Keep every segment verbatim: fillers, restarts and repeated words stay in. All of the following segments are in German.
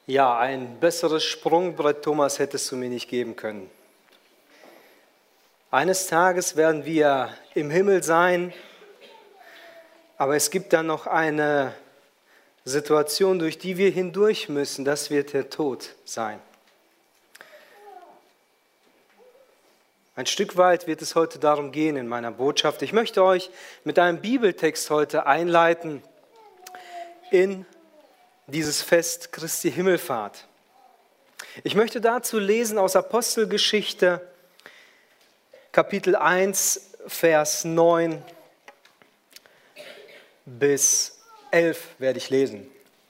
Ja, ein besseres Sprungbrett, Thomas, hättest du mir nicht geben können. Eines Tages werden wir im Himmel sein, aber es gibt dann noch eine Situation, durch die wir hindurch müssen. Das wird der Tod sein. Ein Stück weit wird es heute darum gehen in meiner Botschaft. Ich möchte euch mit einem Bibeltext heute einleiten in dieses Fest Christi Himmelfahrt. Ich möchte dazu lesen aus Apostelgeschichte, Kapitel eins, Vers neun bis elf werde ich lesen.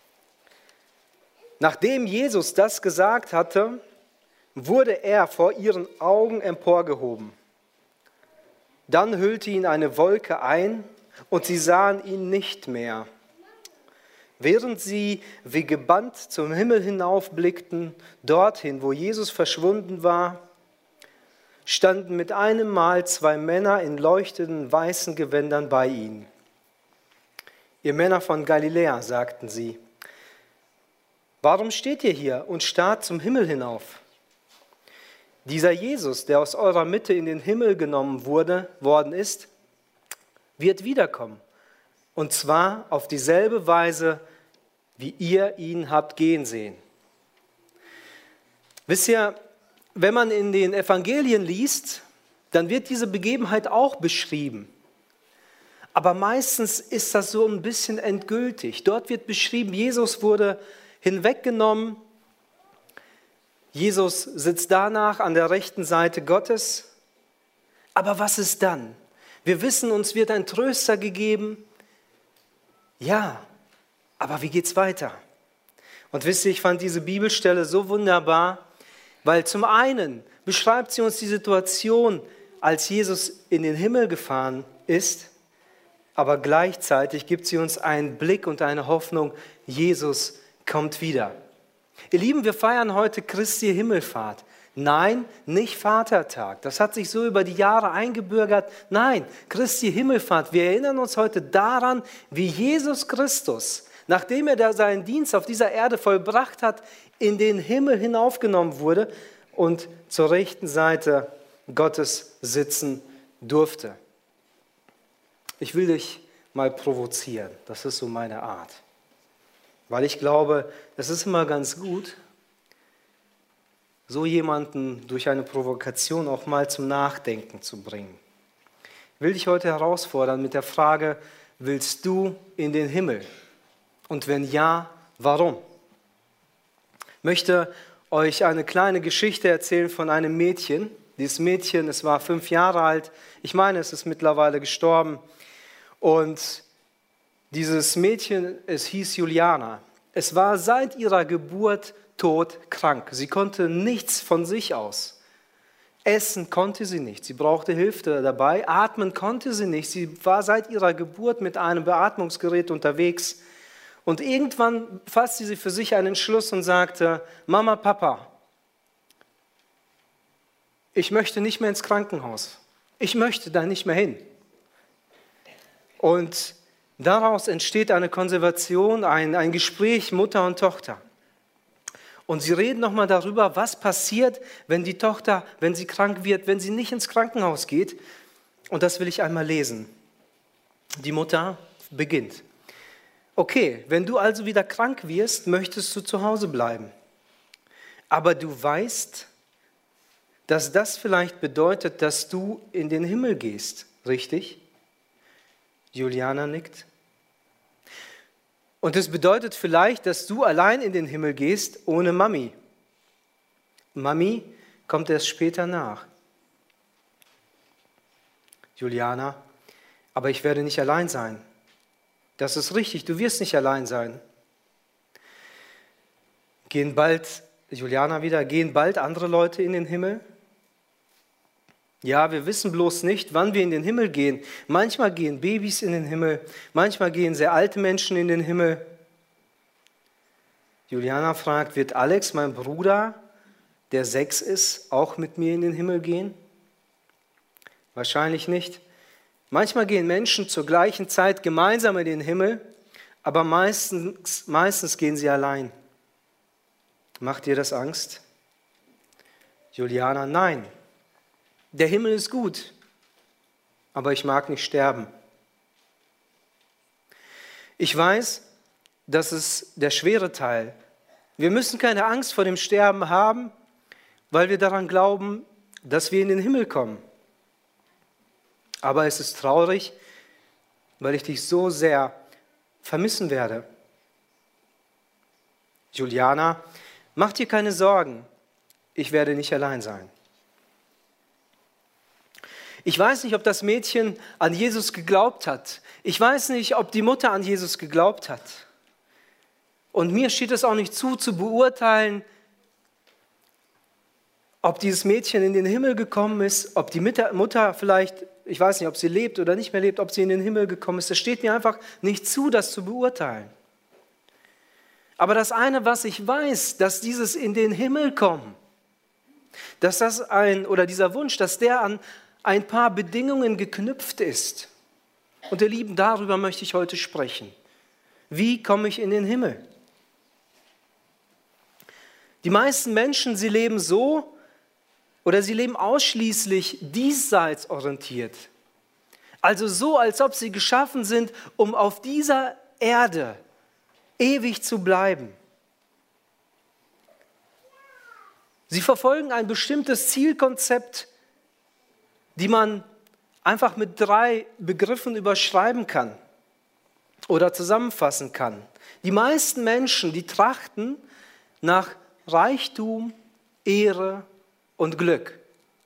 Nachdem Jesus das gesagt hatte, wurde er vor ihren Augen emporgehoben. Dann hüllte ihn eine Wolke ein und sie sahen ihn nicht mehr. Während sie wie gebannt zum Himmel hinaufblickten, dorthin, wo Jesus verschwunden war, standen mit einem Mal zwei Männer in leuchtenden weißen Gewändern bei ihnen. Ihr Männer von Galiläa, sagten sie, warum steht ihr hier und starrt zum Himmel hinauf? Dieser Jesus, der aus eurer Mitte in den Himmel genommen wurde, worden ist, wird wiederkommen. Und zwar auf dieselbe Weise, wie ihr ihn habt gehen sehen. Wisst ihr, wenn man in den Evangelien liest, dann wird diese Begebenheit auch beschrieben. Aber meistens ist das so ein bisschen endgültig. Dort wird beschrieben, Jesus wurde hinweggenommen. Jesus sitzt danach an der rechten Seite Gottes. Aber was ist dann? Wir wissen, uns wird ein Tröster gegeben. Ja, aber wie geht's weiter? Und wisst ihr, ich fand diese Bibelstelle so wunderbar, weil zum einen beschreibt sie uns die Situation, als Jesus in den Himmel gefahren ist, aber gleichzeitig gibt sie uns einen Blick und eine Hoffnung, Jesus kommt wieder. Ihr Lieben, wir feiern heute Christi Himmelfahrt. Nein, nicht Vatertag. Das hat sich so über die Jahre eingebürgert. Nein, Christi Himmelfahrt. Wir erinnern uns heute daran, wie Jesus Christus, nachdem er da seinen Dienst auf dieser Erde vollbracht hat, in den Himmel hinaufgenommen wurde und zur rechten Seite Gottes sitzen durfte. Ich will dich mal provozieren. Das ist so meine Art. Weil ich glaube, es ist immer ganz gut, so jemanden durch eine Provokation auch mal zum Nachdenken zu bringen. Ich will dich heute herausfordern mit der Frage, willst du in den Himmel? Und wenn ja, warum? Ich möchte euch eine kleine Geschichte erzählen von einem Mädchen. Dieses Mädchen, es war fünf Jahre alt. Ich meine, es ist mittlerweile gestorben. Und dieses Mädchen, es hieß Juliana. Es war seit ihrer Geburt todkrank. Sie konnte nichts von sich aus. Essen konnte sie nicht. Sie brauchte Hilfe dabei. Atmen konnte sie nicht. Sie war seit ihrer Geburt mit einem Beatmungsgerät unterwegs. Und irgendwann fasste sie für sich einen Entschluss und sagte, Mama, Papa, ich möchte nicht mehr ins Krankenhaus. Ich möchte da nicht mehr hin. Und daraus entsteht eine Konversation, ein, ein Gespräch Mutter und Tochter. Und sie reden nochmal darüber, was passiert, wenn die Tochter, wenn sie krank wird, wenn sie nicht ins Krankenhaus geht. Und das will ich einmal lesen. Die Mutter beginnt. Okay, wenn du also wieder krank wirst, möchtest du zu Hause bleiben. Aber du weißt, dass das vielleicht bedeutet, dass du in den Himmel gehst, richtig? Juliana nickt. Und es bedeutet vielleicht, dass du allein in den Himmel gehst, ohne Mami. Mami kommt erst später nach. Juliana, aber ich werde nicht allein sein. Das ist richtig, du wirst nicht allein sein. Gehen bald, Juliana wieder, gehen bald andere Leute in den Himmel? Ja, wir wissen bloß nicht, wann wir in den Himmel gehen. Manchmal gehen Babys in den Himmel, manchmal gehen sehr alte Menschen in den Himmel. Juliana fragt, wird Alex, mein Bruder, der sechs ist, auch mit mir in den Himmel gehen? Wahrscheinlich nicht. Manchmal gehen Menschen zur gleichen Zeit gemeinsam in den Himmel, aber meistens, meistens gehen sie allein. Macht dir das Angst? Juliana, nein. Der Himmel ist gut, aber ich mag nicht sterben. Ich weiß, das ist der schwere Teil. Wir müssen keine Angst vor dem Sterben haben, weil wir daran glauben, dass wir in den Himmel kommen. Aber es ist traurig, weil ich dich so sehr vermissen werde. Juliana, mach dir keine Sorgen, ich werde nicht allein sein. Ich weiß nicht, ob das Mädchen an Jesus geglaubt hat. Ich weiß nicht, ob die Mutter an Jesus geglaubt hat. Und mir steht es auch nicht zu, zu beurteilen, ob dieses Mädchen in den Himmel gekommen ist, ob die Mutter vielleicht, ich weiß nicht, ob sie lebt oder nicht mehr lebt, ob sie in den Himmel gekommen ist. Es steht mir einfach nicht zu, das zu beurteilen. Aber das eine, was ich weiß, dass dieses in den Himmel kommen, dass das ein, oder dieser Wunsch, dass der an ein paar Bedingungen geknüpft ist. Und ihr Lieben, darüber möchte ich heute sprechen. Wie komme ich in den Himmel? Die meisten Menschen, sie leben so oder sie leben ausschließlich diesseits orientiert. Also so, als ob sie geschaffen sind, um auf dieser Erde ewig zu bleiben. Sie verfolgen ein bestimmtes Zielkonzept, die man einfach mit drei Begriffen überschreiben kann oder zusammenfassen kann. Die meisten Menschen, die trachten nach Reichtum, Ehre und Glück.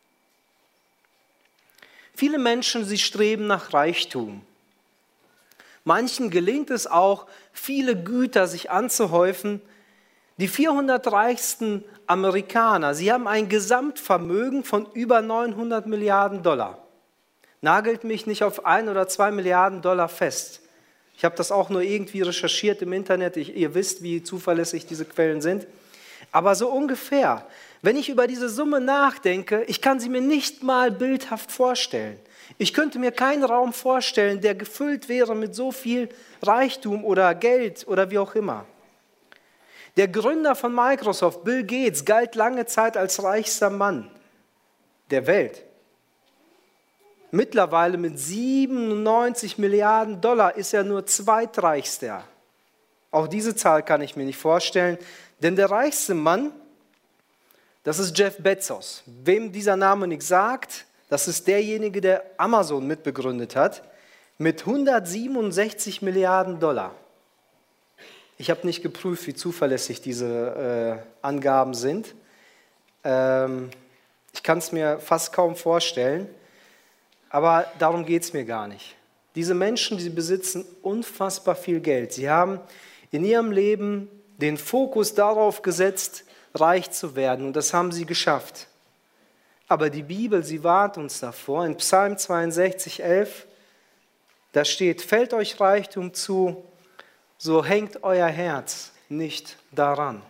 Viele Menschen, sie streben nach Reichtum. Manchen gelingt es auch, viele Güter sich anzuhäufen. Die vierhundert reichsten Amerikaner, sie haben ein Gesamtvermögen von über neunhundert Milliarden Dollar. Nagelt mich nicht auf ein oder zwei Milliarden Dollar fest. Ich habe das auch nur irgendwie recherchiert im Internet. Ich, ihr wisst, wie zuverlässig diese Quellen sind. Aber so ungefähr. Wenn ich über diese Summe nachdenke, ich kann sie mir nicht mal bildhaft vorstellen. Ich könnte mir keinen Raum vorstellen, der gefüllt wäre mit so viel Reichtum oder Geld oder wie auch immer. Der Gründer von Microsoft, Bill Gates, galt lange Zeit als reichster Mann der Welt. Mittlerweile mit siebenundneunzig Milliarden Dollar ist er nur zweitreichster. Auch diese Zahl kann ich mir nicht vorstellen, denn der reichste Mann, das ist Jeff Bezos. Wem dieser Name nichts sagt, das ist derjenige, der Amazon mitbegründet hat, mit hundertsiebenundsechzig Milliarden Dollar. Ich habe nicht geprüft, wie zuverlässig diese äh, Angaben sind. Ähm, ich kann es mir fast kaum vorstellen, aber darum geht es mir gar nicht. Diese Menschen, die besitzen unfassbar viel Geld. Sie haben in ihrem Leben den Fokus darauf gesetzt, reich zu werden, und das haben sie geschafft. Aber die Bibel, sie warnt uns davor. In Psalm zweiundsechzig, elf, da steht: Fällt euch Reichtum zu, so hängt euer Herz nicht daran.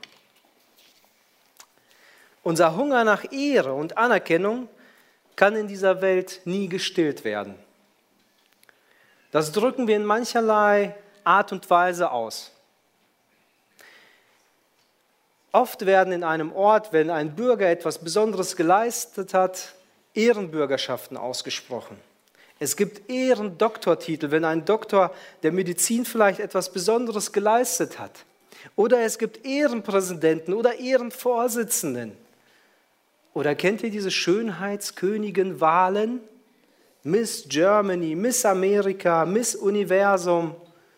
Unser Hunger nach Ehre und Anerkennung kann in dieser Welt nie gestillt werden. Das drücken wir in mancherlei Art und Weise aus. Oft werden in einem Ort, wenn ein Bürger etwas Besonderes geleistet hat, Ehrenbürgerschaften ausgesprochen. Es gibt Ehrendoktortitel, wenn ein Doktor der Medizin vielleicht etwas Besonderes geleistet hat. Oder es gibt Ehrenpräsidenten oder Ehrenvorsitzenden. Oder kennt ihr diese Schönheitskönigin-Wahlen? Miss Germany, Miss Amerika, Miss Universum.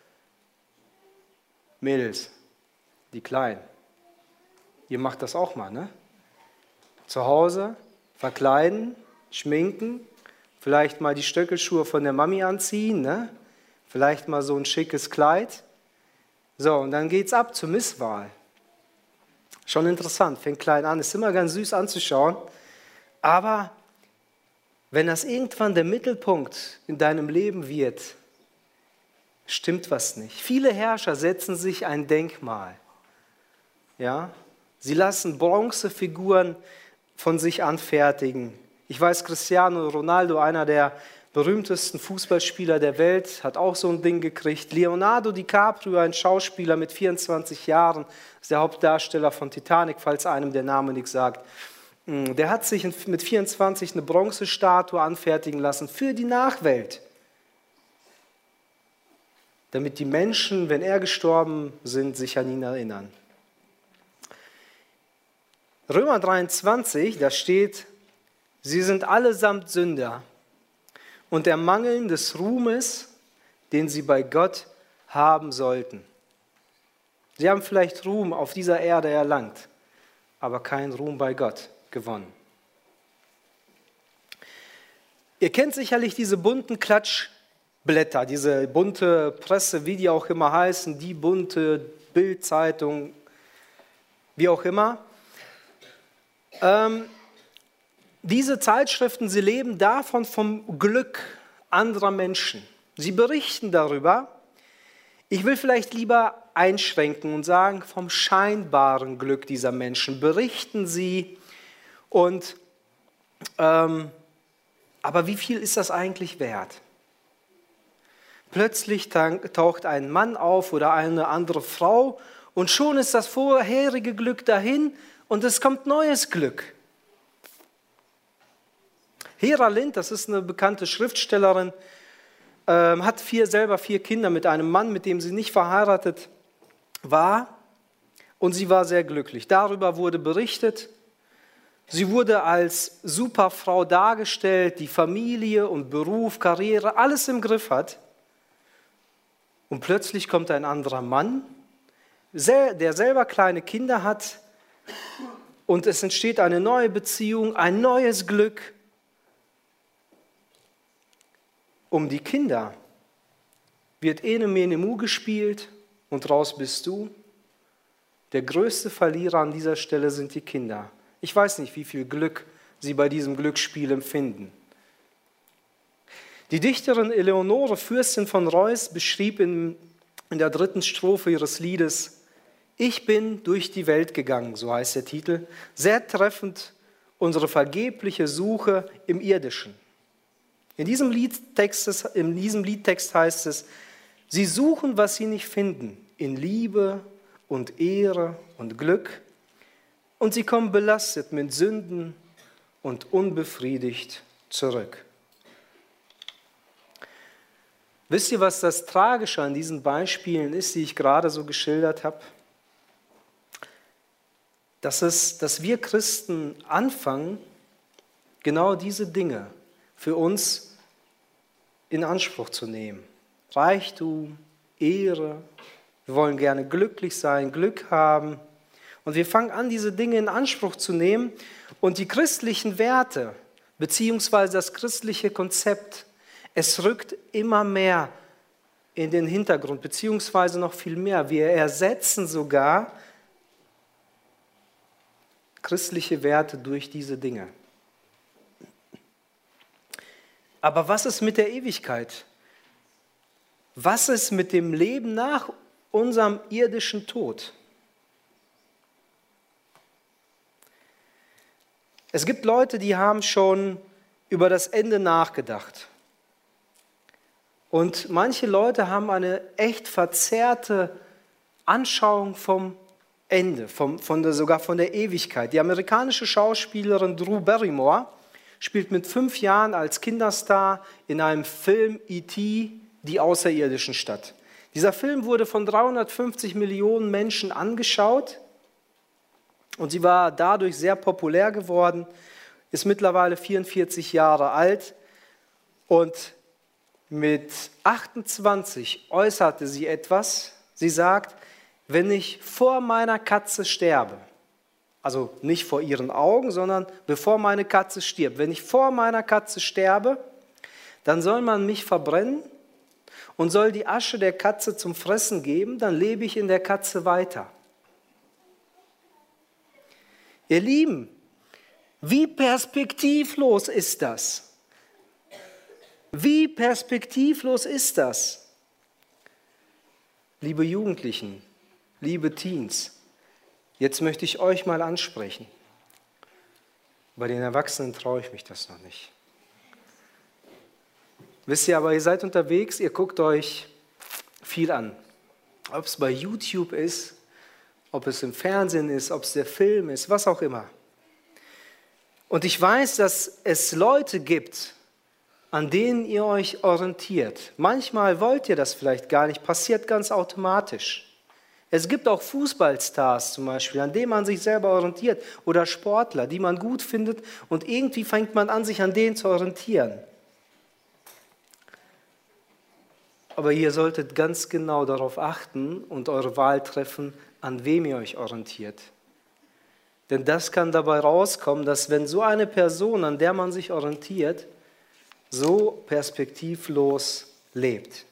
Mädels, die Kleinen. Ihr macht das auch mal, ne? Zu Hause verkleiden, schminken, vielleicht mal die Stöckelschuhe von der Mami anziehen, ne? Vielleicht mal so ein schickes Kleid. So, und dann geht's ab zur Misswahl. Schon interessant, fängt klein an, ist immer ganz süß anzuschauen. Aber wenn das irgendwann der Mittelpunkt in deinem Leben wird, stimmt was nicht. Viele Herrscher setzen sich ein Denkmal. Ja? Sie lassen Bronzefiguren von sich anfertigen. Ich weiß, Cristiano Ronaldo, einer der berühmtesten Fußballspieler der Welt, hat auch so ein Ding gekriegt. Leonardo DiCaprio, ein Schauspieler mit vierundzwanzig Jahren, ist der Hauptdarsteller von Titanic, falls einem der Name nichts sagt. Der hat sich mit vierundzwanzig eine Bronzestatue anfertigen lassen für die Nachwelt, damit die Menschen, wenn er gestorben sind, sich an ihn erinnern. Römer dreiundzwanzig, da steht, sie sind allesamt Sünder und ermangeln des Ruhmes, den sie bei Gott haben sollten. Sie haben vielleicht Ruhm auf dieser Erde erlangt, aber keinen Ruhm bei Gott gewonnen. Ihr kennt sicherlich diese bunten Klatschblätter, diese bunte Presse, wie die auch immer heißen, die bunte Bildzeitung, wie auch immer. Ähm, Diese Zeitschriften, sie leben davon vom Glück anderer Menschen. Sie berichten darüber. Ich will vielleicht lieber einschränken und sagen, vom scheinbaren Glück dieser Menschen berichten sie. Und, ähm, aber wie viel ist das eigentlich wert? Plötzlich taucht ein Mann auf oder eine andere Frau und schon ist das vorherige Glück dahin und es kommt neues Glück. Hera Lind, das ist eine bekannte Schriftstellerin, ähm, hat vier, selber vier Kinder mit einem Mann, mit dem sie nicht verheiratet war. Und sie war sehr glücklich. Darüber wurde berichtet. Sie wurde als Superfrau dargestellt, die Familie und Beruf, Karriere, alles im Griff hat. Und plötzlich kommt ein anderer Mann, der selber kleine Kinder hat. Und es entsteht eine neue Beziehung, ein neues Glück. Um die Kinder wird Ene Mene Mu gespielt und raus bist du. Der größte Verlierer an dieser Stelle sind die Kinder. Ich weiß nicht, wie viel Glück sie bei diesem Glücksspiel empfinden. Die Dichterin Eleonore, Fürstin von Reuß, beschrieb in, in der dritten Strophe ihres Liedes, ich bin durch die Welt gegangen, so heißt der Titel, sehr treffend unsere vergebliche Suche im Irdischen. In diesem Liedtext, in diesem Liedtext heißt es, sie suchen, was sie nicht finden, in Liebe und Ehre und Glück, und sie kommen belastet mit Sünden und unbefriedigt zurück. Wisst ihr, was das Tragische an diesen Beispielen ist, die ich gerade so geschildert habe? Dass, es, dass wir Christen anfangen, genau diese Dinge für uns in Anspruch zu nehmen. Reichtum, Ehre, wir wollen gerne glücklich sein, Glück haben. Und wir fangen an, diese Dinge in Anspruch zu nehmen. Und die christlichen Werte, beziehungsweise das christliche Konzept, es rückt immer mehr in den Hintergrund, beziehungsweise noch viel mehr. Wir ersetzen sogar christliche Werte durch diese Dinge. Aber was ist mit der Ewigkeit? Was ist mit dem Leben nach unserem irdischen Tod? Es gibt Leute, die haben schon über das Ende nachgedacht. Und manche Leute haben eine echt verzerrte Anschauung vom Ende, vom, von der, sogar von der Ewigkeit. Die amerikanische Schauspielerin Drew Barrymore spielt mit fünf Jahren als Kinderstar in einem Film E T die Außerirdischen statt. Dieser Film wurde von dreihundertfünfzig Millionen Menschen angeschaut und sie war dadurch sehr populär geworden, ist mittlerweile vierundvierzig Jahre alt und mit achtundzwanzig äußerte sie etwas. Sie sagt, wenn ich vor meiner Katze sterbe, also nicht vor ihren Augen, sondern bevor meine Katze stirbt. Wenn ich vor meiner Katze sterbe, dann soll man mich verbrennen und soll die Asche der Katze zum Fressen geben, dann lebe ich in der Katze weiter. Ihr Lieben, wie perspektivlos ist das? Wie perspektivlos ist das? Liebe Jugendlichen, liebe Teens, jetzt möchte ich euch mal ansprechen. Bei den Erwachsenen traue ich mich das noch nicht. Wisst ihr, aber ihr seid unterwegs, ihr guckt euch viel an. Ob es bei YouTube ist, ob es im Fernsehen ist, ob es der Film ist, was auch immer. Und ich weiß, dass es Leute gibt, an denen ihr euch orientiert. Manchmal wollt ihr das vielleicht gar nicht, passiert ganz automatisch. Es gibt auch Fußballstars zum Beispiel, an denen man sich selber orientiert, oder Sportler, die man gut findet, und irgendwie fängt man an, sich an denen zu orientieren. Aber ihr solltet ganz genau darauf achten und eure Wahl treffen, an wem ihr euch orientiert. Denn das kann dabei rauskommen, dass wenn so eine Person, an der man sich orientiert, so perspektivlos lebt.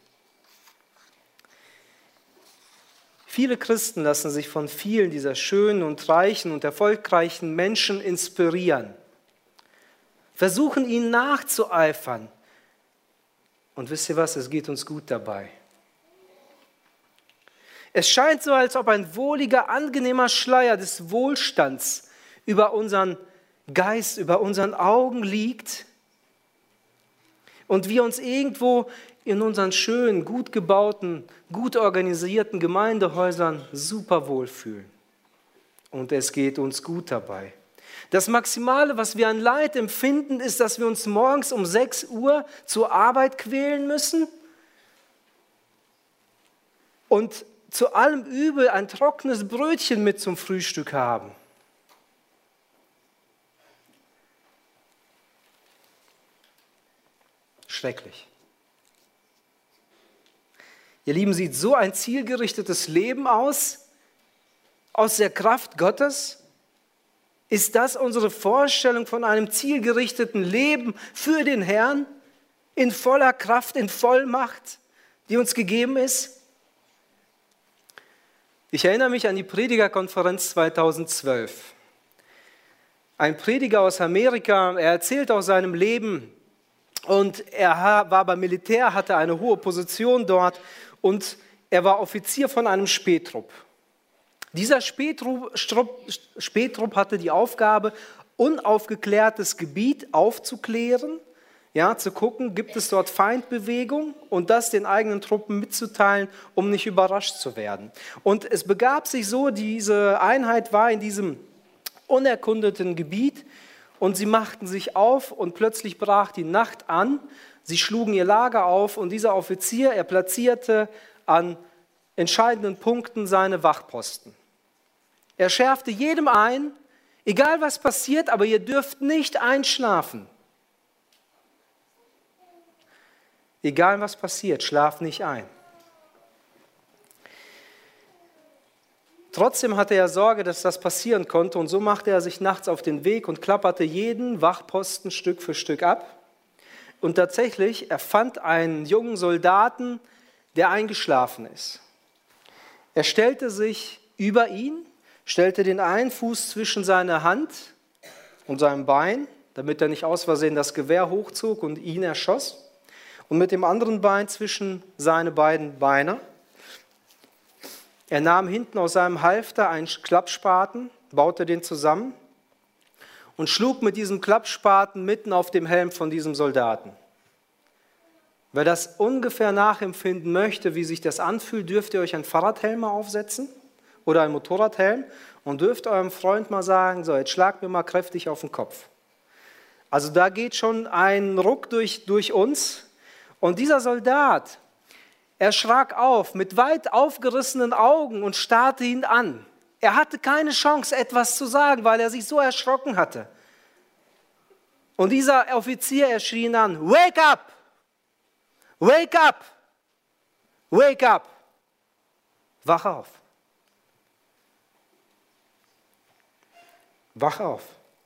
Viele Christen lassen sich von vielen dieser schönen und reichen und erfolgreichen Menschen inspirieren, versuchen ihnen nachzueifern. Und wisst ihr was, es geht uns gut dabei. Es scheint so, als ob ein wohliger, angenehmer Schleier des Wohlstands über unseren Geist, über unseren Augen liegt und wir uns irgendwo in unseren schönen, gut gebauten, gut organisierten Gemeindehäusern super wohlfühlen. Und es geht uns gut dabei. Das Maximale, was wir an Leid empfinden, ist, dass wir uns morgens um sechs Uhr zur Arbeit quälen müssen und zu allem Übel ein trockenes Brötchen mit zum Frühstück haben. Schrecklich. Ihr Lieben, sieht so ein zielgerichtetes Leben aus, aus der Kraft Gottes? Ist das unsere Vorstellung von einem zielgerichteten Leben für den Herrn, in voller Kraft, in Vollmacht, die uns gegeben ist? Ich erinnere mich an die Predigerkonferenz zweitausendzwölf. Ein Prediger aus Amerika, er erzählt aus seinem Leben und er war beim Militär, hatte eine hohe Position dort und er war Offizier von einem Spähtrupp. Dieser Spähtrupp, Spähtrupp hatte die Aufgabe, unaufgeklärtes Gebiet aufzuklären, ja, zu gucken, gibt es dort Feindbewegung und das den eigenen Truppen mitzuteilen, um nicht überrascht zu werden. Und es begab sich so, diese Einheit war in diesem unerkundeten Gebiet und sie machten sich auf und plötzlich brach die Nacht an. Sie schlugen ihr Lager auf und dieser Offizier, er platzierte an entscheidenden Punkten seine Wachposten. Er schärfte jedem ein, egal was passiert, aber ihr dürft nicht einschlafen. Egal was passiert, schlaf nicht ein. Trotzdem hatte er Sorge, dass das passieren konnte und so machte er sich nachts auf den Weg und klapperte jeden Wachposten Stück für Stück ab. Und tatsächlich, er fand einen jungen Soldaten, der eingeschlafen ist. Er stellte sich über ihn, stellte den einen Fuß zwischen seine Hand und seinem Bein, damit er nicht aus Versehen das Gewehr hochzog und ihn erschoss. Und mit dem anderen Bein zwischen seine beiden Beine. Er nahm hinten aus seinem Halfter einen Klappspaten, baute den zusammen und schlug mit diesem Klappspaten mitten auf dem Helm von diesem Soldaten. Wer das ungefähr nachempfinden möchte, wie sich das anfühlt, dürft ihr euch einen Fahrradhelm mal aufsetzen oder einen Motorradhelm und dürft eurem Freund mal sagen, so, jetzt schlag mir mal kräftig auf den Kopf. Also da geht schon ein Ruck durch, durch uns. Und dieser Soldat, er schrak auf mit weit aufgerissenen Augen und starrte ihn an. Er hatte keine Chance, etwas zu sagen, weil er sich so erschrocken hatte. Und dieser Offizier, er schrie ihn an, wake up, wake up, wake up, wach auf. Wach auf.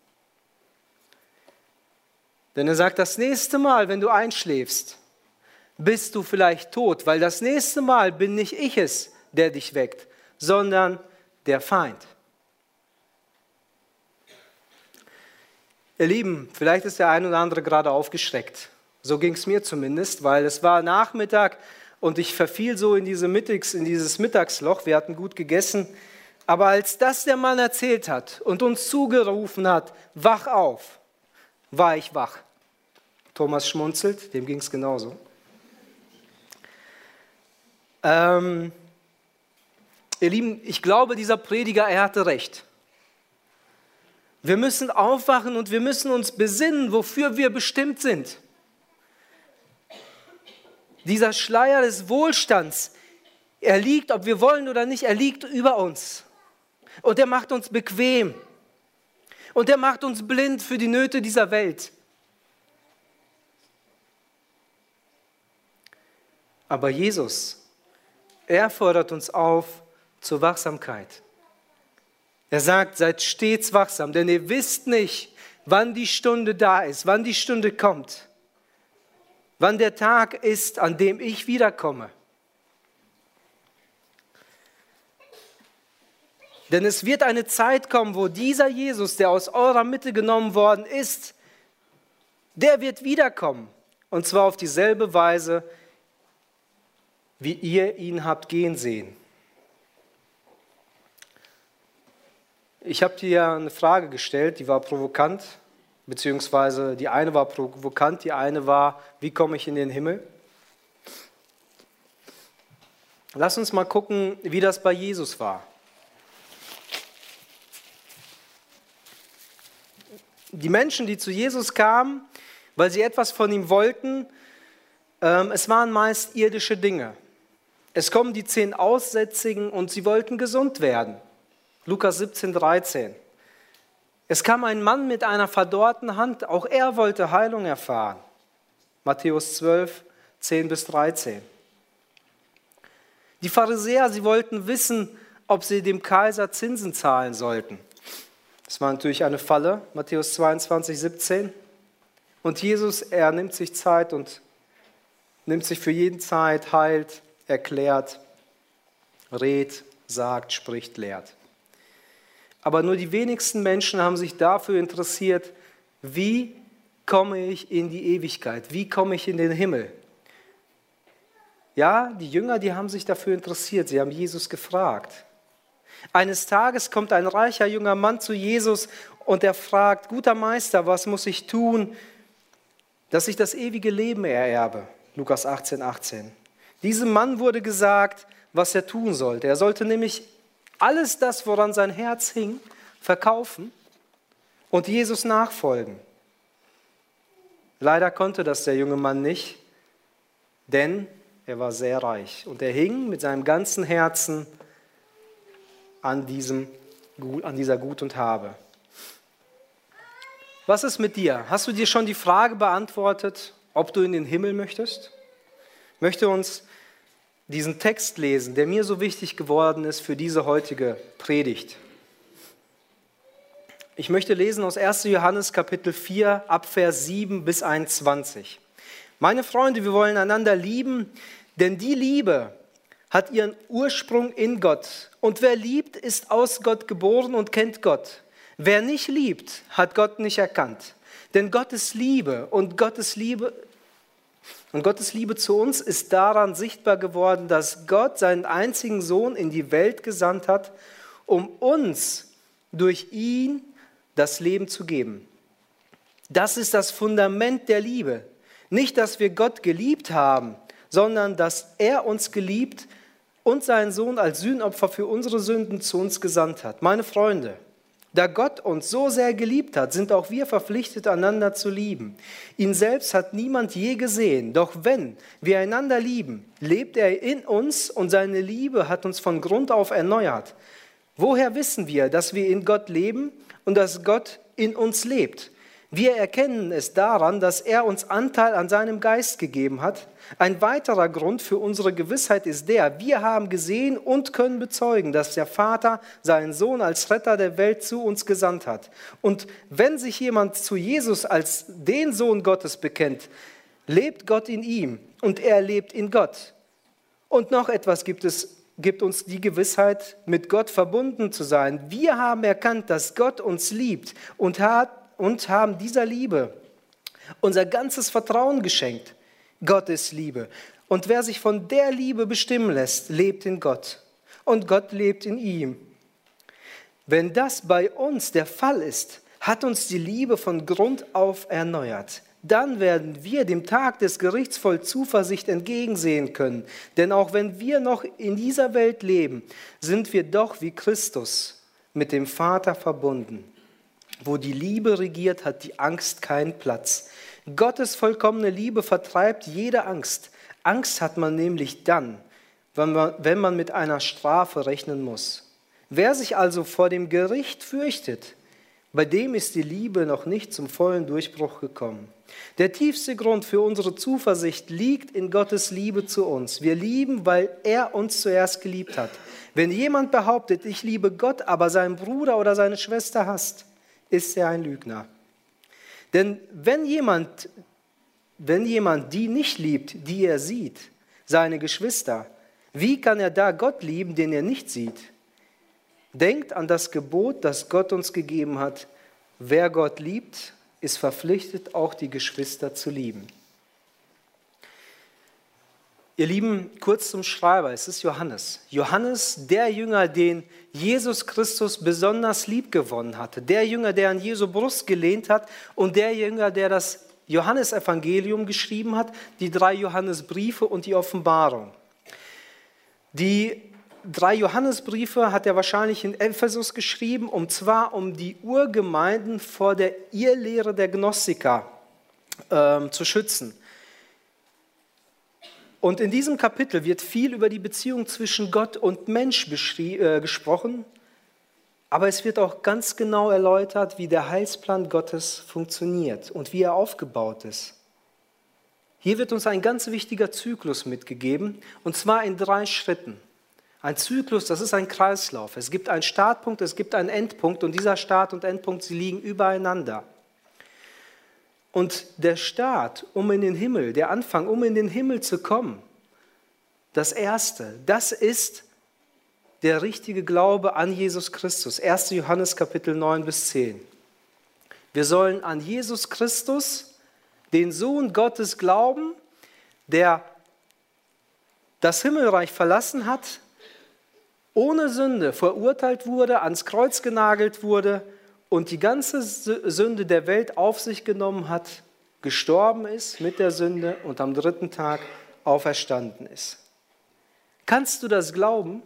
Denn er sagt, das nächste Mal, wenn du einschläfst, bist du vielleicht tot, weil das nächste Mal bin nicht ich es, der dich weckt, sondern der Feind. Ihr Lieben, vielleicht ist der ein oder andere gerade aufgeschreckt. So ging es mir zumindest, weil es war Nachmittag und ich verfiel so in, diese Mittags, in dieses Mittagsloch. Wir hatten gut gegessen. Aber als das der Mann erzählt hat und uns zugerufen hat, wach auf, war ich wach. Thomas schmunzelt, dem ging es genauso. Ähm, ihr Lieben, ich glaube, dieser Prediger, er hatte recht. Wir müssen aufwachen und wir müssen uns besinnen, wofür wir bestimmt sind. Dieser Schleier des Wohlstands, er liegt, ob wir wollen oder nicht, er liegt über uns. Und er macht uns bequem. Und er macht uns blind für die Nöte dieser Welt. Aber Jesus, er fordert uns auf zur Wachsamkeit. Er sagt, seid stets wachsam, denn ihr wisst nicht, wann die Stunde da ist, wann die Stunde kommt, wann der Tag ist, an dem ich wiederkomme. Denn es wird eine Zeit kommen, wo dieser Jesus, der aus eurer Mitte genommen worden ist, der wird wiederkommen. Und zwar auf dieselbe Weise, wie ihr ihn habt gehen sehen. Ich habe dir eine Frage gestellt, die war provokant, beziehungsweise die eine war provokant, die eine war, wie komme ich in den Himmel? Lass uns mal gucken, wie das bei Jesus war. Die Menschen, die zu Jesus kamen, weil sie etwas von ihm wollten, ähm, es waren meist irdische Dinge. Es kommen die zehn Aussätzigen und sie wollten gesund werden. Lukas siebzehn, dreizehn. Es kam ein Mann mit einer verdorrten Hand, auch er wollte Heilung erfahren. Matthäus zwölf, zehn bis dreizehn. Die Pharisäer, sie wollten wissen, ob sie dem Kaiser Zinsen zahlen sollten. Das war natürlich eine Falle, Matthäus zweiundzwanzig, siebzehn. Und Jesus, er nimmt sich Zeit und nimmt sich für jeden Zeit, heilt, erklärt, redet, sagt, spricht, lehrt. Aber nur die wenigsten Menschen haben sich dafür interessiert, wie komme ich in die Ewigkeit, wie komme ich in den Himmel. Ja, die Jünger, die haben sich dafür interessiert, sie haben Jesus gefragt. Eines Tages kommt ein reicher junger Mann zu Jesus und er fragt, guter Meister, was muss ich tun, dass ich das ewige Leben ererbe? Lukas achtzehn, achtzehn. Diesem Mann wurde gesagt, was er tun sollte. Er sollte nämlich alles das, woran sein Herz hing, verkaufen und Jesus nachfolgen. Leider konnte das der junge Mann nicht, denn er war sehr reich und er hing mit seinem ganzen Herzen an, diesem, an dieser Gut und Habe. Was ist mit dir? Hast du dir schon die Frage beantwortet, ob du in den Himmel möchtest? Ich möchte uns diesen Text lesen, der mir so wichtig geworden ist für diese heutige Predigt. Ich möchte lesen aus erster Johannes Kapitel vier, ab Vers sieben bis einundzwanzig. Meine Freunde, wir wollen einander lieben, denn die Liebe hat ihren Ursprung in Gott. Und wer liebt, ist aus Gott geboren und kennt Gott. Wer nicht liebt, hat Gott nicht erkannt. Denn Gott ist Liebe und Gottes Liebe Und Gottes Liebe zu uns ist daran sichtbar geworden, dass Gott seinen einzigen Sohn in die Welt gesandt hat, um uns durch ihn das Leben zu geben. Das ist das Fundament der Liebe. Nicht, dass wir Gott geliebt haben, sondern dass er uns geliebt und seinen Sohn als Sühnopfer für unsere Sünden zu uns gesandt hat. Meine Freunde, da Gott uns so sehr geliebt hat, sind auch wir verpflichtet, einander zu lieben. Ihn selbst hat niemand je gesehen, doch wenn wir einander lieben, lebt er in uns und seine Liebe hat uns von Grund auf erneuert. Woher wissen wir, dass wir in Gott leben und dass Gott in uns lebt? Wir erkennen es daran, dass er uns Anteil an seinem Geist gegeben hat. Ein weiterer Grund für unsere Gewissheit ist der, wir haben gesehen und können bezeugen, dass der Vater seinen Sohn als Retter der Welt zu uns gesandt hat. Und wenn sich jemand zu Jesus als den Sohn Gottes bekennt, lebt Gott in ihm und er lebt in Gott. Und noch etwas gibt es, gibt uns die Gewissheit, mit Gott verbunden zu sein. Wir haben erkannt, dass Gott uns liebt und hat und haben dieser Liebe unser ganzes Vertrauen geschenkt. Gott ist Liebe. Und wer sich von der Liebe bestimmen lässt, lebt in Gott. Und Gott lebt in ihm. Wenn das bei uns der Fall ist, hat uns die Liebe von Grund auf erneuert. Dann werden wir dem Tag des Gerichts voll Zuversicht entgegensehen können. Denn auch wenn wir noch in dieser Welt leben, sind wir doch wie Christus mit dem Vater verbunden. Wo die Liebe regiert, hat die Angst keinen Platz. Gottes vollkommene Liebe vertreibt jede Angst. Angst hat man nämlich dann, wenn man, wenn man mit einer Strafe rechnen muss. Wer sich also vor dem Gericht fürchtet, bei dem ist die Liebe noch nicht zum vollen Durchbruch gekommen. Der tiefste Grund für unsere Zuversicht liegt in Gottes Liebe zu uns. Wir lieben, weil er uns zuerst geliebt hat. Wenn jemand behauptet, ich liebe Gott, aber seinen Bruder oder seine Schwester hasst, ist er ein Lügner. Denn wenn jemand, wenn jemand die nicht liebt, die er sieht, seine Geschwister, wie kann er da Gott lieben, den er nicht sieht? Denkt an das Gebot, das Gott uns gegeben hat. Wer Gott liebt, ist verpflichtet, auch die Geschwister zu lieben. Ihr Lieben, kurz zum Schreiber, es ist Johannes. Johannes, der Jünger, den Jesus Christus besonders lieb gewonnen hatte. Der Jünger, der an Jesu Brust gelehnt hat und der Jünger, der das Johannesevangelium geschrieben hat, die drei Johannesbriefe und die Offenbarung. Die drei Johannesbriefe hat er wahrscheinlich in Ephesus geschrieben, und zwar um die Urgemeinden vor der Irrlehre der Gnostiker äh, zu schützen. Und in diesem Kapitel wird viel über die Beziehung zwischen Gott und Mensch äh, gesprochen, aber es wird auch ganz genau erläutert, wie der Heilsplan Gottes funktioniert und wie er aufgebaut ist. Hier wird uns ein ganz wichtiger Zyklus mitgegeben, und zwar in drei Schritten. Ein Zyklus, das ist ein Kreislauf. Es gibt einen Startpunkt, es gibt einen Endpunkt, und dieser Start und Endpunkt, sie liegen übereinander. Und der Start, um in den Himmel, der Anfang, um in den Himmel zu kommen, das Erste, das ist der richtige Glaube an Jesus Christus. erster Johannes Kapitel neun bis zehn. Wir sollen an Jesus Christus, den Sohn Gottes, glauben, der das Himmelreich verlassen hat, ohne Sünde verurteilt wurde, ans Kreuz genagelt wurde und die ganze Sünde der Welt auf sich genommen hat, gestorben ist mit der Sünde und am dritten Tag auferstanden ist. Kannst du das glauben?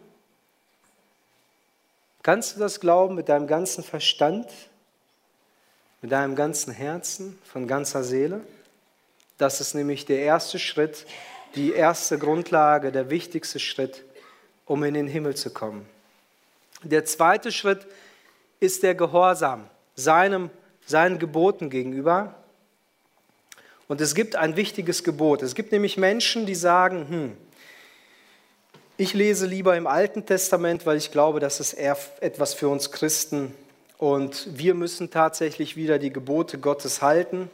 Kannst du das glauben mit deinem ganzen Verstand, mit deinem ganzen Herzen, von ganzer Seele? Das ist nämlich der erste Schritt, die erste Grundlage, der wichtigste Schritt, um in den Himmel zu kommen. Der zweite Schritt ist der Gehorsam seinem, seinen Geboten gegenüber. Und es gibt ein wichtiges Gebot. Es gibt nämlich Menschen, die sagen, hm, ich lese lieber im Alten Testament, weil ich glaube, das ist eher etwas für uns Christen. Und wir müssen tatsächlich wieder die Gebote Gottes halten,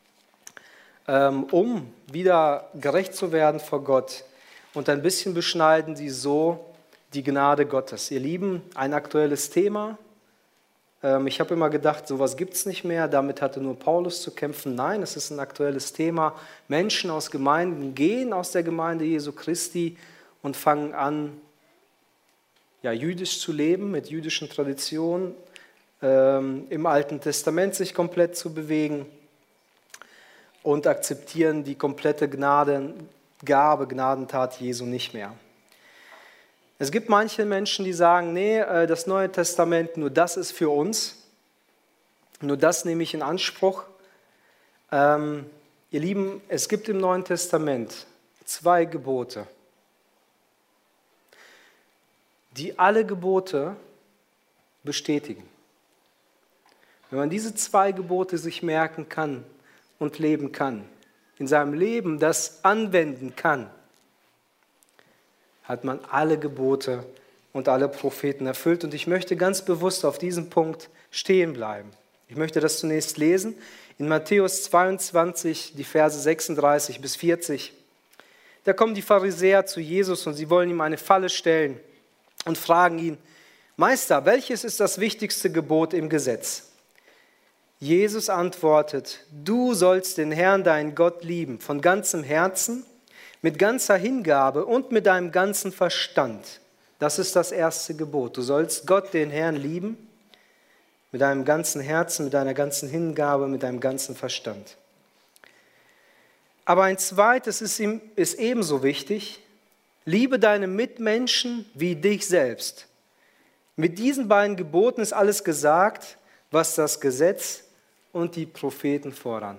um wieder gerecht zu werden vor Gott. Und ein bisschen beschneiden sie so die Gnade Gottes. Ihr Lieben, ein aktuelles Thema. Ich habe immer gedacht, sowas gibt es nicht mehr, damit hatte nur Paulus zu kämpfen. Nein, es ist ein aktuelles Thema. Menschen aus Gemeinden gehen aus der Gemeinde Jesu Christi und fangen an, ja, jüdisch zu leben, mit jüdischen Traditionen, ähm, im Alten Testament sich komplett zu bewegen und akzeptieren die komplette Gnadengabe, Gnadentat Jesu nicht mehr. Es gibt manche Menschen, die sagen, nee, das Neue Testament, nur das ist für uns, nur das nehme ich in Anspruch. Ähm, ihr Lieben, es gibt im Neuen Testament zwei Gebote, die alle Gebote bestätigen. Wenn man diese zwei Gebote sich merken kann und leben kann, in seinem Leben das anwenden kann, hat man alle Gebote und alle Propheten erfüllt. Und ich möchte ganz bewusst auf diesem Punkt stehen bleiben. Ich möchte das zunächst lesen. In Matthäus zweiundzwanzig, die Verse sechsunddreißig bis vierzig. Da kommen die Pharisäer zu Jesus und sie wollen ihm eine Falle stellen und fragen ihn, Meister, welches ist das wichtigste Gebot im Gesetz? Jesus antwortet, du sollst den Herrn, deinen Gott, lieben, von ganzem Herzen, mit ganzer Hingabe und mit deinem ganzen Verstand. Das ist das erste Gebot. Du sollst Gott, den Herrn, lieben, mit deinem ganzen Herzen, mit deiner ganzen Hingabe, mit deinem ganzen Verstand. Aber ein zweites ist, ihm, ist ebenso wichtig. Liebe deine Mitmenschen wie dich selbst. Mit diesen beiden Geboten ist alles gesagt, was das Gesetz und die Propheten fordern.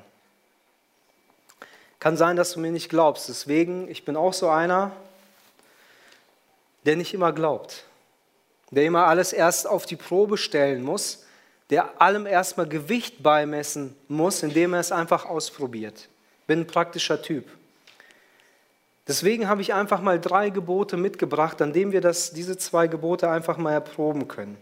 Kann sein, dass du mir nicht glaubst. Deswegen, ich bin auch so einer, der nicht immer glaubt. Der immer alles erst auf die Probe stellen muss. Der allem erstmal Gewicht beimessen muss, indem er es einfach ausprobiert. Bin ein praktischer Typ. Deswegen habe ich einfach mal drei Gebote mitgebracht, an denen wir das, diese zwei Gebote einfach mal erproben können.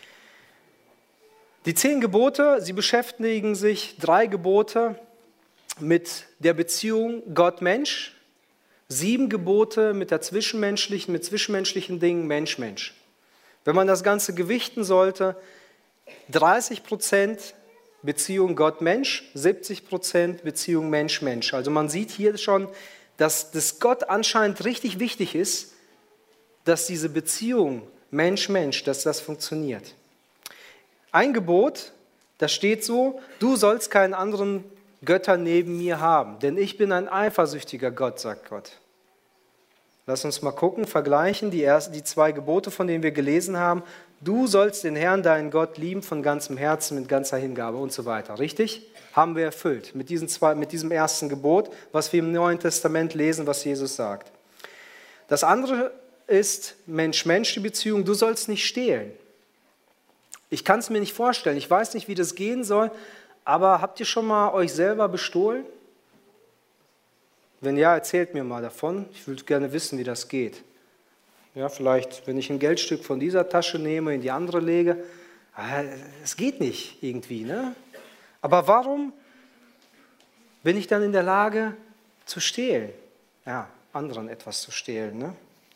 Die zehn Gebote, sie beschäftigen sich, drei Gebote, mit der Beziehung Gott-Mensch, sieben Gebote mit der zwischenmenschlichen, mit zwischenmenschlichen Dingen Mensch-Mensch. Wenn man das Ganze gewichten sollte, dreißig Prozent Beziehung Gott-Mensch, siebzig Prozent Beziehung Mensch-Mensch. Also man sieht hier schon, dass das Gott anscheinend richtig wichtig ist, dass diese Beziehung Mensch-Mensch, dass das funktioniert. Ein Gebot, da steht so, du sollst keinen anderen Götter neben mir haben, denn ich bin ein eifersüchtiger Gott, sagt Gott. Lass uns mal gucken, vergleichen die, ersten, die zwei Gebote, von denen wir gelesen haben. Du sollst den Herrn, deinen Gott, lieben von ganzem Herzen, mit ganzer Hingabe und so weiter. Richtig? Haben wir erfüllt mit, diesen zwei, mit diesem ersten Gebot, was wir im Neuen Testament lesen, was Jesus sagt. Das andere ist Mensch-Mensch, die Beziehung, du sollst nicht stehlen. Ich kann es mir nicht vorstellen, ich weiß nicht, wie das gehen soll, aber habt ihr schon mal euch selber bestohlen? Wenn ja, erzählt mir mal davon. Ich würde gerne wissen, wie das geht. Ja, vielleicht, wenn ich ein Geldstück von dieser Tasche nehme, in die andere lege. Es geht nicht irgendwie, ne? Aber warum bin ich dann in der Lage zu stehlen? Ja, anderen etwas zu stehlen, ne?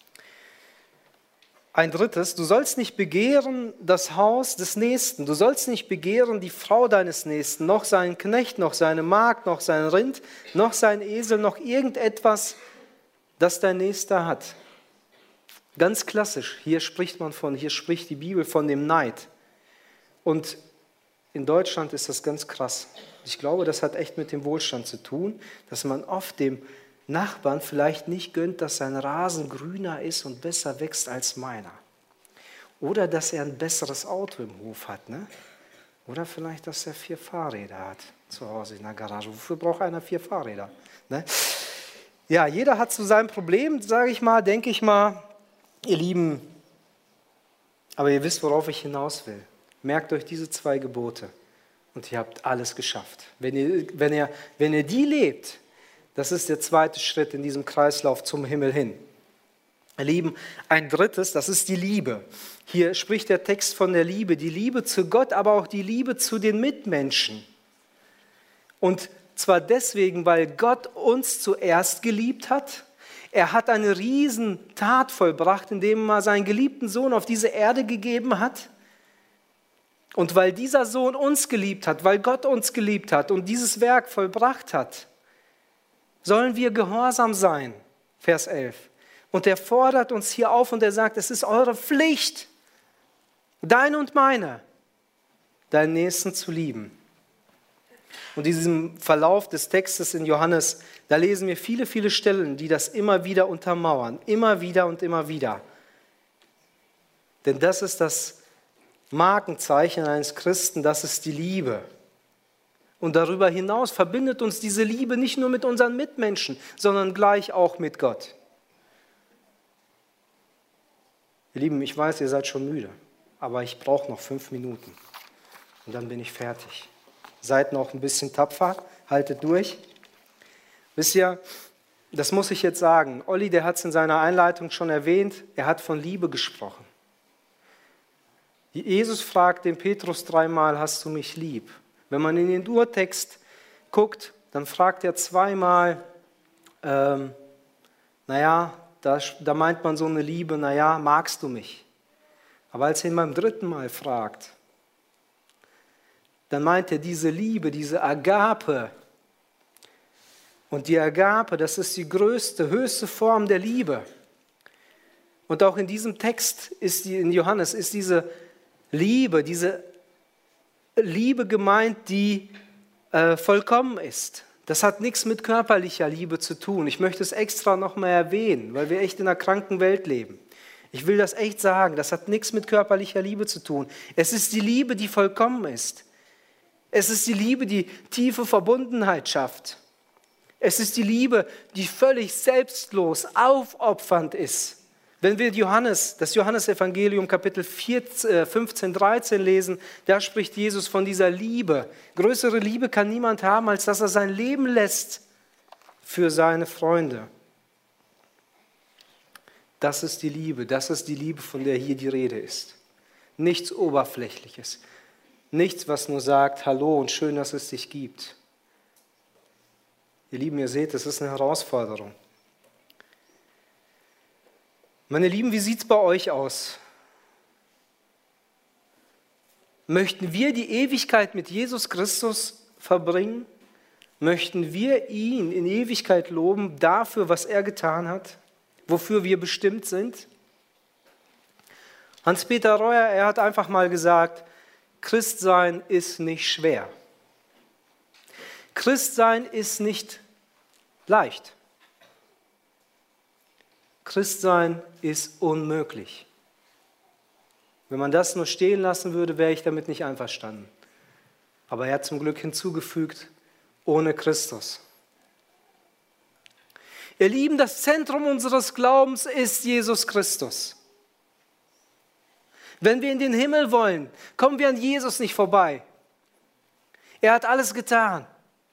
Ein drittes, du sollst nicht begehren das Haus des Nächsten. Du sollst nicht begehren die Frau deines Nächsten, noch seinen Knecht, noch seine Magd, noch sein Rind, noch sein Esel, noch irgendetwas, das dein Nächster hat. Ganz klassisch, hier spricht man von, hier spricht die Bibel von dem Neid. Und in Deutschland ist das ganz krass. Ich glaube, das hat echt mit dem Wohlstand zu tun, dass man oft dem Nachbarn vielleicht nicht gönnt, dass sein Rasen grüner ist und besser wächst als meiner. Oder dass er ein besseres Auto im Hof hat. Ne? Oder vielleicht, dass er vier Fahrräder hat zu Hause in der Garage. Wofür braucht einer vier Fahrräder? Ne? Ja, jeder hat so sein Problem, sage ich mal, denke ich mal. Ihr Lieben, aber ihr wisst, worauf ich hinaus will. Merkt euch diese zwei Gebote und ihr habt alles geschafft. Wenn ihr, wenn ihr, wenn ihr die lebt, das ist der zweite Schritt in diesem Kreislauf zum Himmel hin. Ihr Lieben, ein drittes, das ist die Liebe. Hier spricht der Text von der Liebe, die Liebe zu Gott, aber auch die Liebe zu den Mitmenschen. Und zwar deswegen, weil Gott uns zuerst geliebt hat. Er hat eine Riesentat vollbracht, indem er seinen geliebten Sohn auf diese Erde gegeben hat. Und weil dieser Sohn uns geliebt hat, weil Gott uns geliebt hat und dieses Werk vollbracht hat, sollen wir gehorsam sein, Vers elf. Und er fordert uns hier auf und er sagt, es ist eure Pflicht, deine und meine, deinen Nächsten zu lieben. Und in diesem Verlauf des Textes in Johannes, da lesen wir viele, viele Stellen, die das immer wieder untermauern, immer wieder und immer wieder. Denn das ist das Markenzeichen eines Christen, das ist die Liebe. Und darüber hinaus verbindet uns diese Liebe nicht nur mit unseren Mitmenschen, sondern gleich auch mit Gott. Ihr Lieben, ich weiß, ihr seid schon müde, aber ich brauche noch fünf Minuten und dann bin ich fertig. Seid noch ein bisschen tapfer, haltet durch. Wisst ihr, das muss ich jetzt sagen. Olli, der hat es in seiner Einleitung schon erwähnt, er hat von Liebe gesprochen. Jesus fragt den Petrus dreimal, hast du mich lieb? Wenn man in den Urtext guckt, dann fragt er zweimal, ähm, naja, da, da meint man so eine Liebe, naja, magst du mich? Aber als er ihn beim dritten Mal fragt, dann meint er diese Liebe, diese Agape. Und die Agape, das ist die größte, höchste Form der Liebe. Und auch in diesem Text, ist die, in Johannes, ist diese Liebe, diese Liebe gemeint, die äh, vollkommen ist, Das hat nichts mit körperlicher Liebe zu tun. Ich möchte es extra nochmal erwähnen, weil wir echt in einer kranken Welt leben. Ich will das echt sagen, das hat nichts mit körperlicher Liebe zu tun. Es ist die Liebe, die vollkommen ist. Es ist die Liebe, die tiefe Verbundenheit schafft. Es ist die Liebe, die völlig selbstlos, aufopfernd ist. Wenn wir Johannes, das Johannesevangelium Kapitel fünfzehn, dreizehn lesen, da spricht Jesus von dieser Liebe. Größere Liebe kann niemand haben, als dass er sein Leben lässt für seine Freunde. Das ist die Liebe, das ist die Liebe, von der hier die Rede ist. Nichts Oberflächliches, nichts, was nur sagt, hallo und schön, dass es dich gibt. Ihr Lieben, ihr seht, das ist eine Herausforderung. Meine Lieben, wie sieht es bei euch aus? Möchten wir die Ewigkeit mit Jesus Christus verbringen? Möchten wir ihn in Ewigkeit loben dafür, was er getan hat, wofür wir bestimmt sind? Hans-Peter Reuer, er hat einfach mal gesagt, Christsein ist nicht schwer. Christsein ist nicht leicht. Christsein ist unmöglich. Wenn man das nur stehen lassen würde, wäre ich damit nicht einverstanden. Aber er hat zum Glück hinzugefügt, ohne Christus. Ihr Lieben, das Zentrum unseres Glaubens ist Jesus Christus. Wenn wir in den Himmel wollen, kommen wir an Jesus nicht vorbei. Er hat alles getan.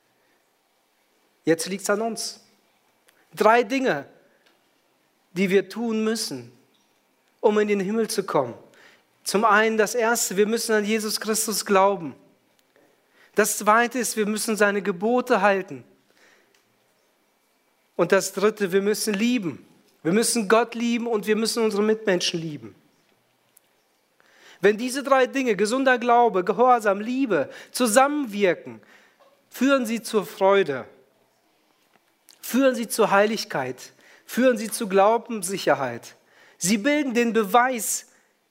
Jetzt liegt es an uns. Drei Dinge, die wir tun müssen, um in den Himmel zu kommen. Zum einen das Erste, wir müssen an Jesus Christus glauben. Das Zweite ist, wir müssen seine Gebote halten. Und das Dritte, wir müssen lieben. Wir müssen Gott lieben und wir müssen unsere Mitmenschen lieben. Wenn diese drei Dinge, gesunder Glaube, Gehorsam, Liebe, zusammenwirken, führen sie zur Freude, führen sie zur Heiligkeit, führen sie zu Glaubenssicherheit. Sie bilden den Beweis,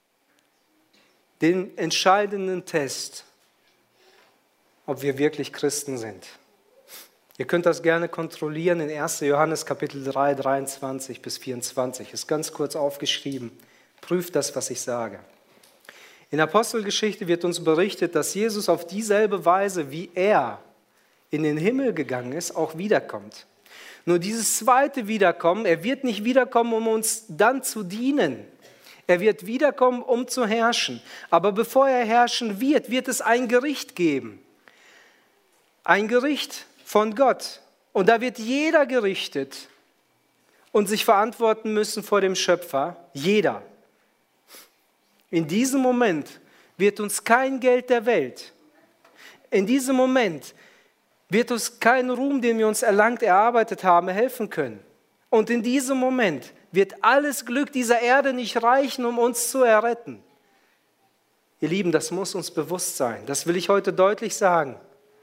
den entscheidenden Test, ob wir wirklich Christen sind. Ihr könnt das gerne kontrollieren in erster Johannes Kapitel drei, dreiundzwanzig bis vierundzwanzig. Ist ganz kurz aufgeschrieben. Prüft das, was ich sage. In der Apostelgeschichte wird uns berichtet, dass Jesus auf dieselbe Weise, wie er in den Himmel gegangen ist, auch wiederkommt. Nur dieses zweite Wiederkommen, er wird nicht wiederkommen, um uns dann zu dienen. Er wird wiederkommen, um zu herrschen. Aber bevor er herrschen wird, wird es ein Gericht geben. Ein Gericht von Gott. Und da wird jeder gerichtet und sich verantworten müssen vor dem Schöpfer. Jeder. In diesem Moment wird uns kein Geld der Welt, in diesem Moment wird uns kein Ruhm, den wir uns erlangt, erarbeitet haben, helfen können. Und in diesem Moment wird alles Glück dieser Erde nicht reichen, um uns zu erretten. Ihr Lieben, das muss uns bewusst sein. Das will ich heute deutlich sagen.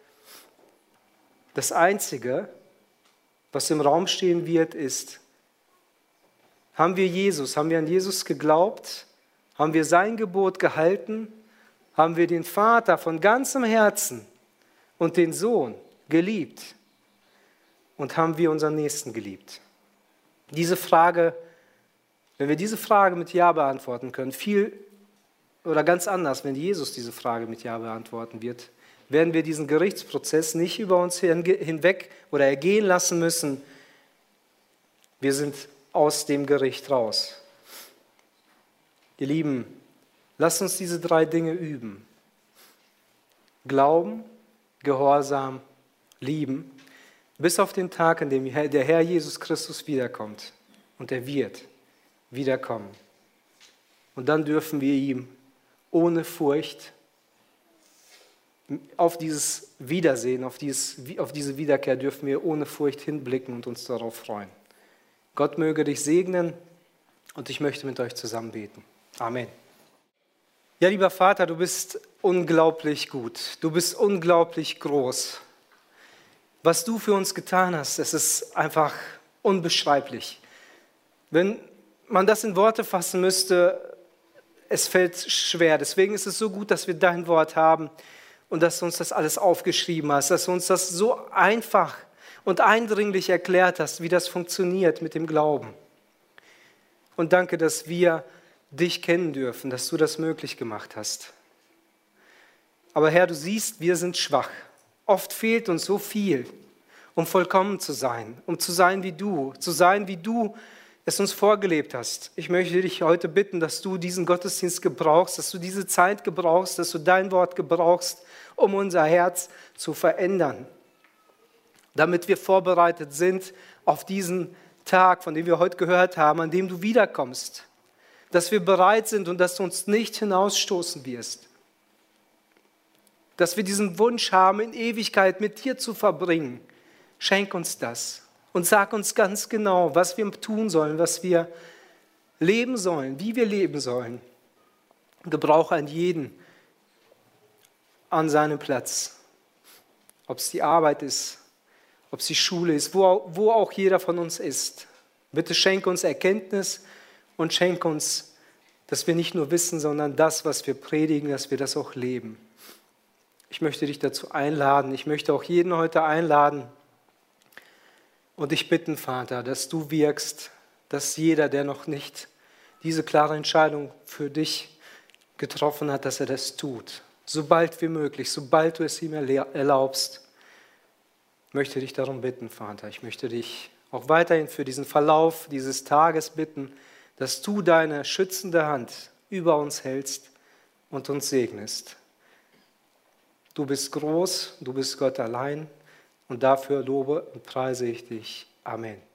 Das Einzige, was im Raum stehen wird, ist, haben wir Jesus, haben wir an Jesus geglaubt, haben wir sein Gebot gehalten, haben wir den Vater von ganzem Herzen und den Sohn geliebt und haben wir unseren Nächsten geliebt? Diese Frage, wenn wir diese Frage mit Ja beantworten können, viel oder ganz anders, wenn Jesus diese Frage mit Ja beantworten wird, werden wir diesen Gerichtsprozess nicht über uns hinweg oder ergehen lassen müssen. Wir sind aus dem Gericht raus. Ihr Lieben, lasst uns diese drei Dinge üben. Glauben, Gehorsam, lieben, bis auf den Tag, an dem der Herr Jesus Christus wiederkommt. Und er wird wiederkommen. Und dann dürfen wir ihm ohne Furcht auf dieses Wiedersehen, auf, dieses, auf diese Wiederkehr dürfen wir ohne Furcht hinblicken und uns darauf freuen. Gott möge dich segnen und ich möchte mit euch zusammen beten. Amen. Ja, lieber Vater, du bist unglaublich gut. Du bist unglaublich groß. Was du für uns getan hast, es ist einfach unbeschreiblich. Wenn man das in Worte fassen müsste, es fällt schwer. Deswegen ist es so gut, dass wir dein Wort haben und dass du uns das alles aufgeschrieben hast, dass du uns das so einfach und eindringlich erklärt hast, wie das funktioniert mit dem Glauben. Und danke, dass wir dich kennen dürfen, dass du das möglich gemacht hast. Aber Herr, du siehst, wir sind schwach. Oft fehlt uns so viel, um vollkommen zu sein, um zu sein wie du, zu sein, wie du es uns vorgelebt hast. Ich möchte dich heute bitten, dass du diesen Gottesdienst gebrauchst, dass du diese Zeit gebrauchst, dass du dein Wort gebrauchst, um unser Herz zu verändern, damit wir vorbereitet sind auf diesen Tag, von dem wir heute gehört haben, an dem du wiederkommst, dass wir bereit sind und dass du uns nicht hinausstoßen wirst, dass wir diesen Wunsch haben, in Ewigkeit mit dir zu verbringen. Schenk uns das und sag uns ganz genau, was wir tun sollen, was wir leben sollen, wie wir leben sollen. Gebrauche an jeden an seinem Platz, ob es die Arbeit ist, ob es die Schule ist, wo, wo auch jeder von uns ist. Bitte schenke uns Erkenntnis und schenke uns, dass wir nicht nur wissen, sondern das, was wir predigen, dass wir das auch leben. Ich möchte dich dazu einladen, ich möchte auch jeden heute einladen und dich bitten, Vater, dass du wirkst, dass jeder, der noch nicht diese klare Entscheidung für dich getroffen hat, dass er das tut. Sobald wie möglich, sobald du es ihm erlaubst. Ich möchte dich darum bitten, Vater. Ich möchte dich auch weiterhin für diesen Verlauf dieses Tages bitten, dass du deine schützende Hand über uns hältst und uns segnest. Du bist groß, du bist Gott allein und dafür lobe und preise ich dich. Amen.